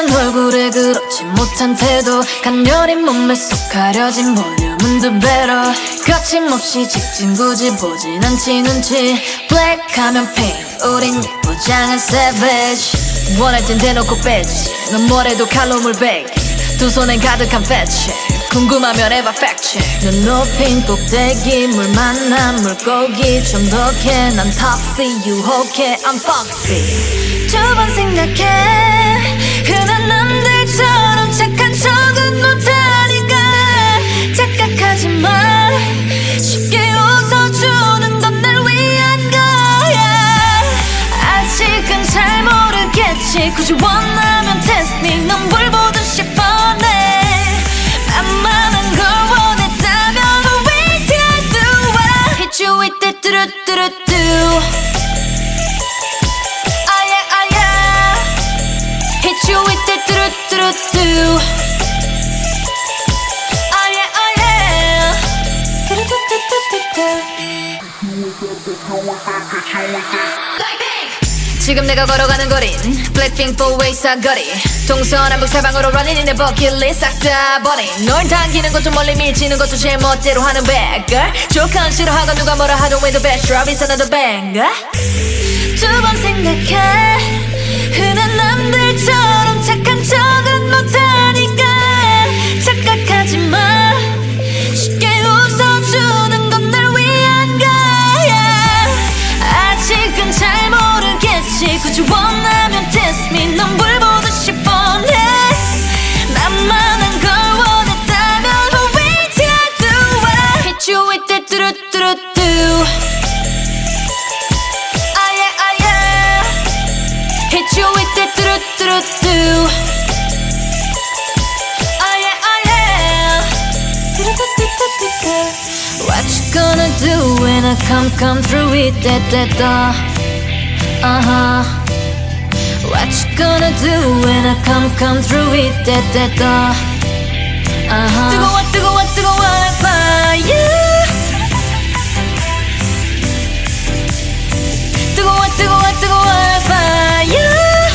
붉은 얼굴에 그렇지 못한 태도, 간녀린 몸매 속 가려진 볼륨은 두 배로, 거침없이 직진 굳이 보진 않지 눈치. 블랙하면 핑크 우린 예쁘장한 savage. 원할 땐 대놓고 빼지, 넌 뭐래도 칼로물 100, 두 손엔 가득한 fat. 궁금하면 해봐 fact check. 눈 높인 꼭대기 물 만난 물고기 좀 더해. 난 toxic 유혹해 I'm foxy. 두 번 생각해. 흔한 남들처럼 착한 척은 못하니까 착각하지 마. 쉽게 웃어주는 건 날 위한 거야. 아직은 잘 모르겠지. 굳이 원하면 test me. 넌 뭘 보듯이 뻔해. 만만한 걸 원했다면 wait till I do I hit you with that do-do-do-do. Oh yeah, oh yeah. Hit you with that do-do-do-do. Oh yeah, oh yeah. 지금 내가 걸어가는 거린 블랙핑크 포웨이 사거리. 동서남북 사방으로 running in the bucket list 싹 다 버린. 널 당기는 것도 멀리 밀치는 것도 제 멋대로 하는 bad girl. 조건 싫어하고 누가 뭐라 하든 with the best drop is another banger. 두 번 생각해. 흔한 남들처럼 착한 척은 못하니까 착각하지 마. 쉽게 웃어주는 건 날 위한 거야. 아직은 잘 모르겠지. 굳이 원하면 test me. 넌 뭘 보듯이 뻔해. 만만한 걸 원했다면 wait till I do I hit you with that do-do-do-do. Oh yeah, oh yeah. Hit you with that do-do-do-do. Oh yeah, oh yeah. Do-do-do-do-do-do. What you gonna do when I come through with that uh-huh. What you gonna do when I come through with that uh-huh. 뜨거워 뜨거워 뜨거워 fire. 뜨거워 뜨거워 뜨거워 fire.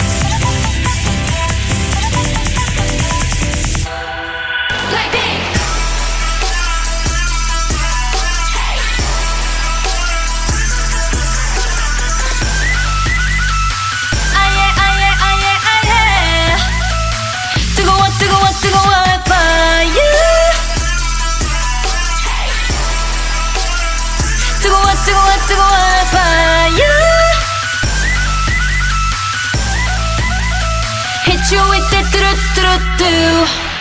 뜨거워 fire. Hit you with that do-do-do-do.